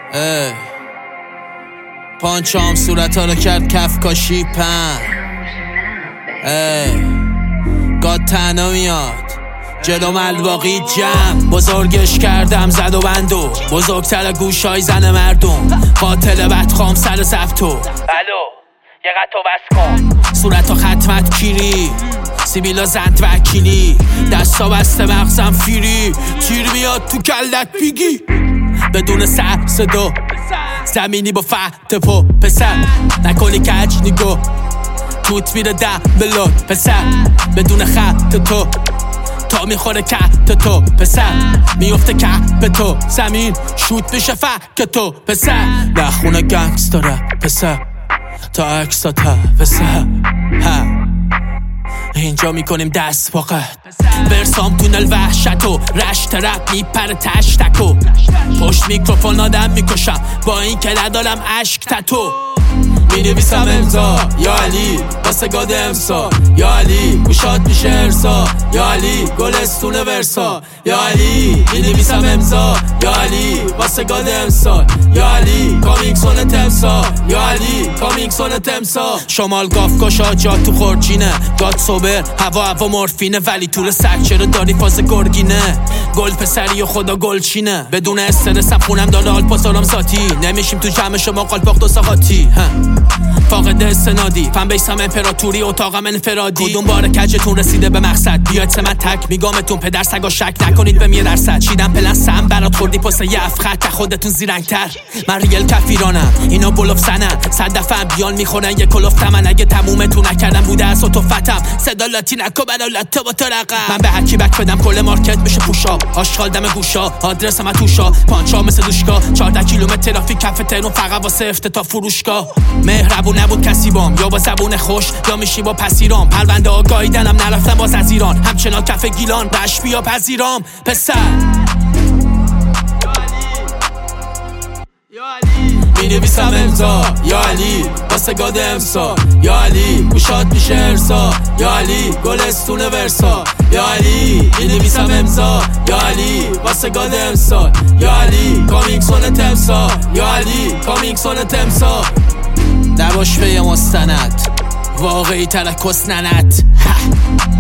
پانچام صورت ها رو کرد کف کاشی پن. گاد تنها میاد جلو الواقی جمع. بزرگش کردم زد و بندو بزرگتر گوشای زن مردم. قاتل بدخام سر زبطو الو یه قطع بس کن. صورت ها ختمت کیری سیبیلا زند وکیلی. دستا بسته مغزم فیری. تیر میاد تو کلت بیگی بدون سر صدا. زمینی با فتپو پسر نکنی کج نگو. توت میره ده بلاد پسر بدون خط تو. تا میخوره کت تو پسر میفته کپ تو. زمین شوت میشه فک تو پسر. نخونه گنگستا رپ پسر تا اکسا تا پسر. اینجا میکنیم دست فقط برسام تونل وحشتو. رشت رپ میپره تشتکو. پشت میکروفون آدم میکشم با این که ندارم عشق تتو. مینویسم امضا یا علی واسه گاد امسا. یا علی گوشات میشه ارسا. یا علی گلستون ورسا. یا علی مینویسم امضا یا علی واسه گاد امسا. یا علی کامیکسون تمسا. یا علی کامیکسون تمسا. شمال گاف کشا جا تو خورجینه. گاد صبر هوا مورفینه. ولی طول سگ چرا داری فاز گرگینه. گل پسری و خدا گلچینه. بدون استرس خونم داره آلپاسارم ذاتی. نمیشیم تو جمع شما قالپاق دو ساقاتی. فاقد استنادی فن بیسم امپراتوری اتاقم انفرادی. کدوم بار کجتون رسیده به مقصد. بیاید سه من تک میگامتون پدر سگا شک نکنید به 100%. چیدم پلسم برات خوردی پست یه افخط خودتون زیرنگتر. من ریل کفیرانم اینا بلوف سنن. 100 دفعه بیان میخورن یه کلوف تمن. اگه تمومتون نکردم بوده از فتم. صدا لاتی نکو بلالت با ترقم. من به هرکی بک بدم کل مارکت میشه پوشا. آشغال دم گوشا آدرس من توشا. پانچا مثل دوشگاه 14 کیلومتر ترافیک کف تهران فقط واسه افتتاح فروشگاه. مهربون نبود کسی بام یا با زبون خوش یا میشی با پسیرام. پرونده آگاهیدنم نرفتم باز از ایران. همچنان کف گیلان رش بیا پذیرام پسر. مینویسم امضا یا علی واسه گاد امسا. یا علی گوشات میشه ارسا. یا علی گلستون ورسا. یا علی مینویسم امضا یا علی واسه گاد امسا. یا علی کامیکسون تمسا. یا علی کامیکسون تمسا. نباش به یه مستند واقعی ترکس ننت.